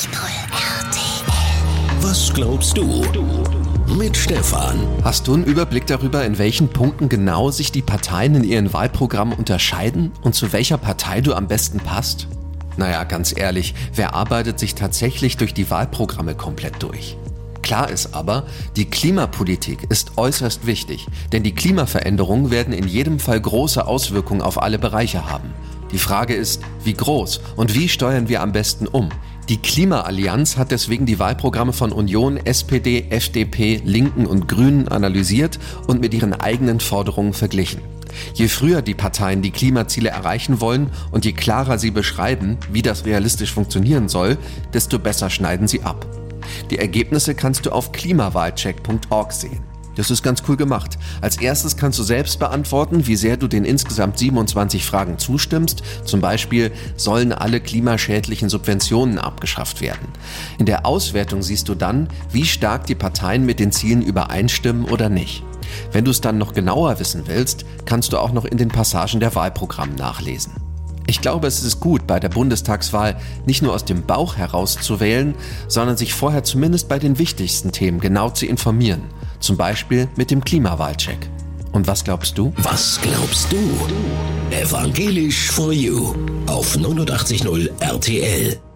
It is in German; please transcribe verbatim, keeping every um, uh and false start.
R T L. Was glaubst du? Mit Stefan. Hast du einen Überblick darüber, in welchen Punkten genau sich die Parteien in ihren Wahlprogrammen unterscheiden und zu welcher Partei du am besten passt? Naja, ganz ehrlich, wer arbeitet sich tatsächlich durch die Wahlprogramme komplett durch? Klar ist aber, die Klimapolitik ist äußerst wichtig, denn die Klimaveränderungen werden in jedem Fall große Auswirkungen auf alle Bereiche haben. Die Frage ist, wie groß und wie steuern wir am besten um? Die Klimaallianz hat deswegen die Wahlprogramme von Union, S P D, F D P, Linken und Grünen analysiert und mit ihren eigenen Forderungen verglichen. Je früher die Parteien die Klimaziele erreichen wollen und je klarer sie beschreiben, wie das realistisch funktionieren soll, desto besser schneiden sie ab. Die Ergebnisse kannst du auf klimawahlcheck punkt org sehen. Das ist ganz cool gemacht. Als erstes kannst du selbst beantworten, wie sehr du den insgesamt siebenundzwanzig Fragen zustimmst. Zum Beispiel, sollen alle klimaschädlichen Subventionen abgeschafft werden? In der Auswertung siehst du dann, wie stark die Parteien mit den Zielen übereinstimmen oder nicht. Wenn du es dann noch genauer wissen willst, kannst du auch noch in den Passagen der Wahlprogramme nachlesen. Ich glaube, es ist gut, bei der Bundestagswahl nicht nur aus dem Bauch heraus zu wählen, sondern sich vorher zumindest bei den wichtigsten Themen genau zu informieren. Zum Beispiel mit dem Klimawahlcheck. Und was glaubst du? Was glaubst du? Evangelisch for You auf neunundachtzig Komma null R T L.